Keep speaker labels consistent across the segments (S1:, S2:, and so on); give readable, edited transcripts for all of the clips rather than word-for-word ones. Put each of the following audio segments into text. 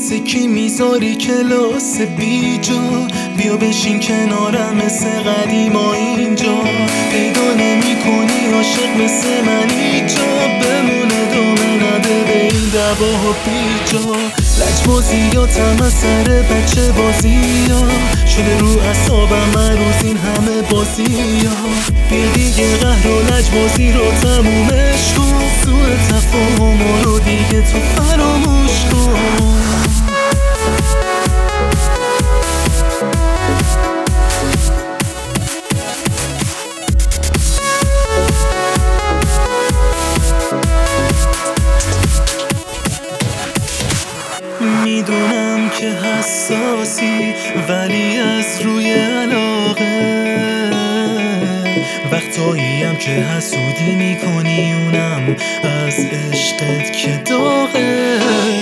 S1: واسه کی میذاری کلاس بیجا؟ بیا بشین کنارم مثل قدیما اینجا. پیدا نمی کنی عاشق مثل من اینجا. بمونه دامه نده به این دعواها بیجا. لجبازیاتم از سر بچه بازیا شده رو اعصابم من روز این همه بازیا. بیا دیگه قهر و لجبازی رو تمومش کن. سوء تفاهم رو دیگه تو فراموش کن. میدونم که حساسی ولی از روی علاقه وقتاییم که حسودی میکنی اونم از عشقت که داغه.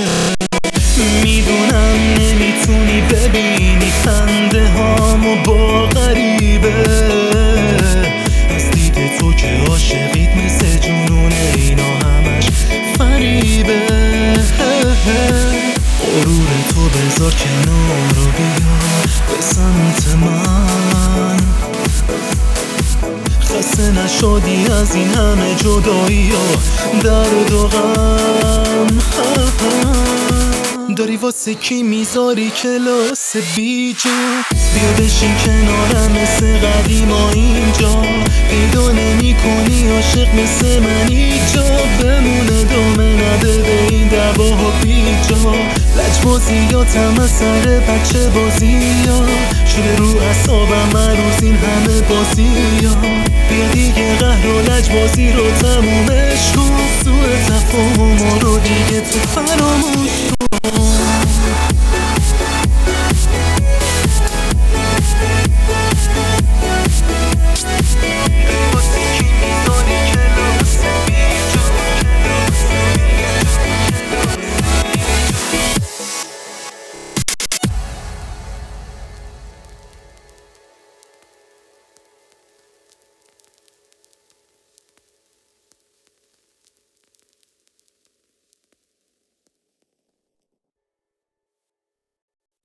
S1: میدونم نمیتونی ببینی خنده هامو با غریبه از دید تو که عاشقیت مثل جنونه اینا همش فریبه. غرور تو بذار کنار و بیا به سمت من. خسته نشدی از این همه جدایی و درد و غم؟ داری واسه کی میذاری کلاس بیجا؟ بیا بشین کنارم مثل قدیما اینجا. پیدا نمی کنی عاشق مثل من اینجا. بمونه دامه نده به این دعواها بیجا. لجبازیاتم از سر بچه بازیا شده رو اعصابم من روز این همه بازیا. بیا دیگه قهر و لجبازی رو تمومش کن. سوء تفاهم رو دیگه تو فراموش کن.